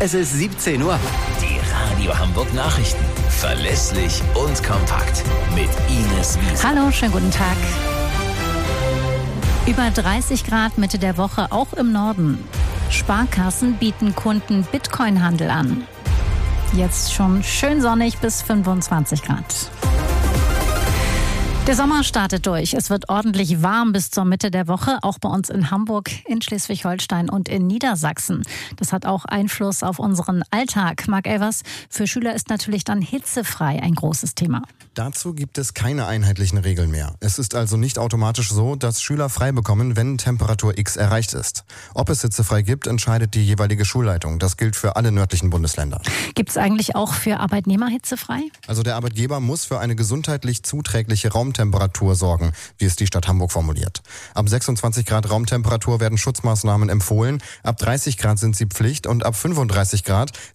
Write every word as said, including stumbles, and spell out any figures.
Es ist siebzehn Uhr. Die Radio Hamburg Nachrichten. Verlässlich und kompakt. Mit Ines Wiese. Hallo, schönen guten Tag. Über dreißig Grad Mitte der Woche, auch im Norden. Sparkassen bieten Kunden Bitcoin-Handel an. Jetzt schon schön sonnig bis fünfundzwanzig Grad. Der Sommer startet durch. Es wird ordentlich warm bis zur Mitte der Woche, auch bei uns in Hamburg, in Schleswig-Holstein und in Niedersachsen. Das hat auch Einfluss auf unseren Alltag. Marc Elvers, für Schüler ist natürlich dann hitzefrei ein großes Thema. Dazu gibt es keine einheitlichen Regeln mehr. Es ist also nicht automatisch so, dass Schüler frei bekommen, wenn Temperatur X erreicht ist. Ob es hitzefrei gibt, entscheidet die jeweilige Schulleitung. Das gilt für alle nördlichen Bundesländer. Gibt es eigentlich auch für Arbeitnehmer hitzefrei? Also der Arbeitgeber muss für eine gesundheitlich zuträgliche Raumtemperatur sorgen, wie es die Stadt Hamburg formuliert. Ab sechsundzwanzig Grad Raumtemperatur werden Schutzmaßnahmen empfohlen, ab dreißig Grad sind sie Pflicht und ab fünfunddreißig Grad